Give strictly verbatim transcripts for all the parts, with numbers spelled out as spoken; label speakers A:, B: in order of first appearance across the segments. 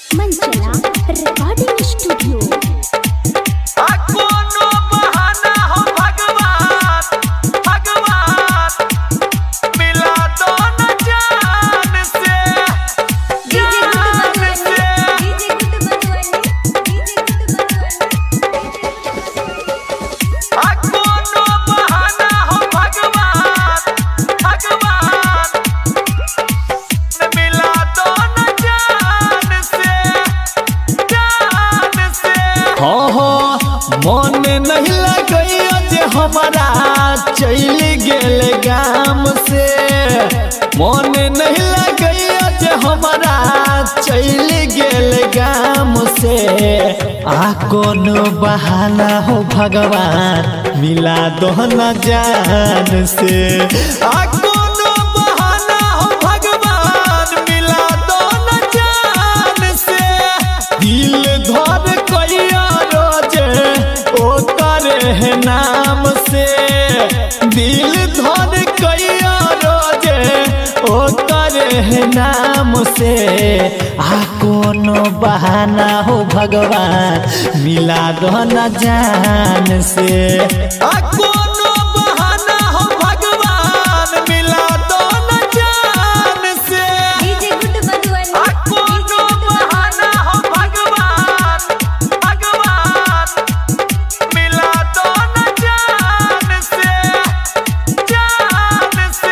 A: मंचला recording studio.
B: मन नहीं लगैया जे हमारा चल गेल गाम से, मन नहीं लगैया जे हमारा चल गेल गाम से। आ कोनो बहाना हो भगवान मिला दो न जान से, आ कोनो बहाना हो भगवान मिला दो न जान से। दिल धर कैया है नाम से, दिल धर कैया रोजे ओ करे है नाम से। आ कोनो बहाना हो भगवान मिला दो न जान से, आ कोनो बहाना हो भगवान मिला दो न जान से। आ कोनो बहाना हो भगवान भगवान मिला दो न जान से जान से।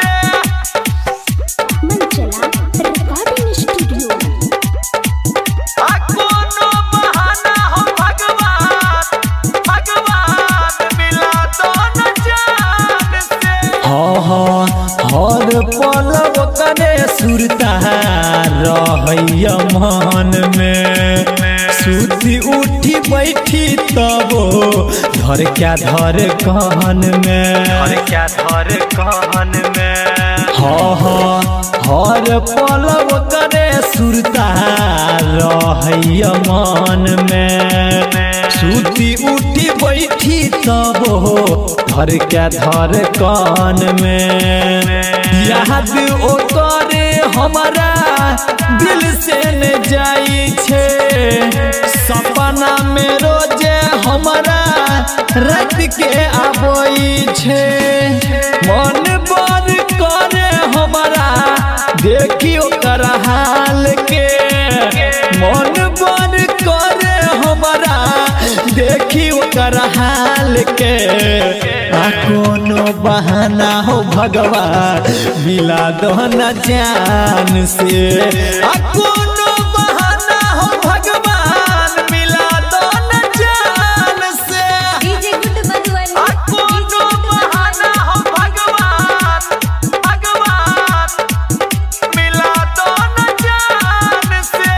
A: मंचला रिकॉर्डिंग स्टूडियो।
B: आ कोनो बहाना हो भगवान भगवान मिला दो न जान से। हाँ हाँ हर पल करे सुरता रहैया मन में, सुती उठी बैठी तबो धर क्या धर कहन में, धर क्या धर कहन में। हाँ हाँ हर पल करे सुरता रहैया मन में, सुती उठी बैठी तबो धर क्या धर कान में। याद ओ करे हमारा दिल से न जाई छे, सपना में रोजे हमारा रात के आबई छे। मन बर करे हमारा देखी ओकर हाल के, मन बर करे हमारा देखी ओकर हाल के। आ कोनो बहाना हो भगवान मिला दो न जान से, आ कोनो बहाना हो भगवान मिला दो न जान से। आ कोनो बहाना हो भगवान भगवान मिला दो न जान से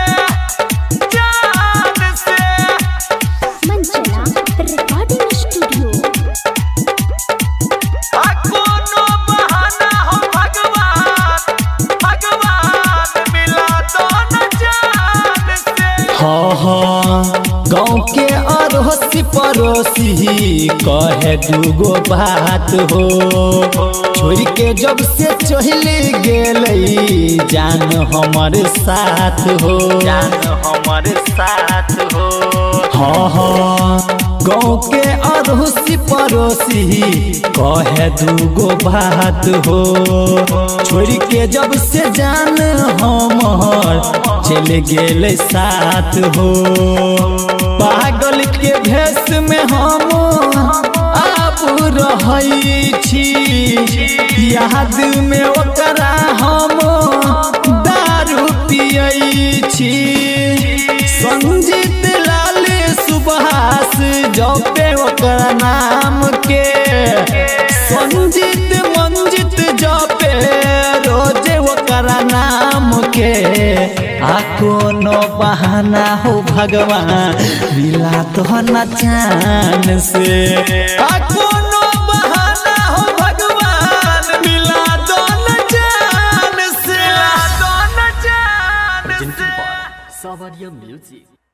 B: जान से।
A: मंचला रिकॉर्डिंग स्टूडियो।
B: आ कोनो बहाना हो भगवान भगवान मिला दो न जान से। हाँ हाँ गाँव के अड़ोसी पड़ोसी कहे दूगो बात हो, छोड़ के जब से चली गेलई जान हमारे साथ हो, जान हमारे साथ हो। हाँ हाँ गाँव के अड़ोसी पड़ोसी कहे दूगो बात हो, छोड़ के जब से जान हमार चले गेले साथ हो। पागल के भेष में हम आप रहई छी, याद में ओकरा हम दारू पियई छी। संजीत लाल सुभाष जपे ओकरा नाम के, संजीत मंजित जपे रोजे ओकरा नाम के। आ कोनो बहाना हो भगवान मिला तो न जान से, आ कोनो बहाना हो भगवान मिला दो न जान से, मिला दो न जान से।
C: Savaria Music।